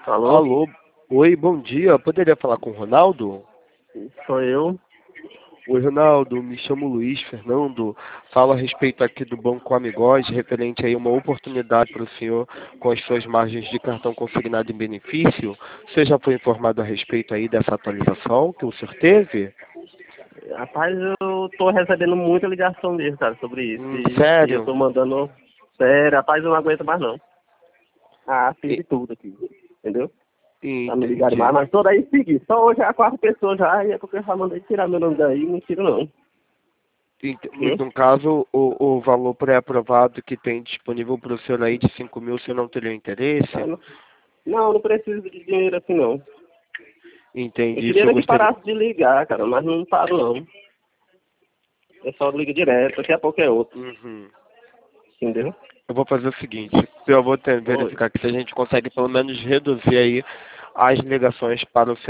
Alô? Alô, oi, bom dia. Poderia falar com o Ronaldo? Sou eu. Oi, Ronaldo, me chamo Luiz Fernando. Falo a respeito aqui do Banco Amigós, referente aí a uma oportunidade para o senhor com as suas margens de cartão consignado em benefício. Você já foi informado a respeito aí dessa atualização que o senhor teve? Rapaz, eu tô recebendo muita ligação mesmo, cara, sobre isso. E eu Sério? tô mandando. Sério, rapaz, eu não aguento mais não. Ah, fiz E- de tudo aqui. Entendeu? Tá me ligando Entendi. mais, mas toda aí segui. Só hoje é a quarta pessoa já, e é porque eu já mandei tirar meu nome daí, não tiro não. Viu? No caso, o valor pré-aprovado que tem disponível para o senhor aí de 5 mil, você não teria Ah, interesse? não preciso de dinheiro assim não. Eu Entendi, o queria senhor era que gostaria... parasse de ligar, cara, mas não paro não. Eu só ligo direto, daqui a pouco é outro. Uhum. Entendeu? Eu vou fazer o seguinte, eu vou Oi. verificar que se a gente consegue pelo menos reduzir aí as ligações para o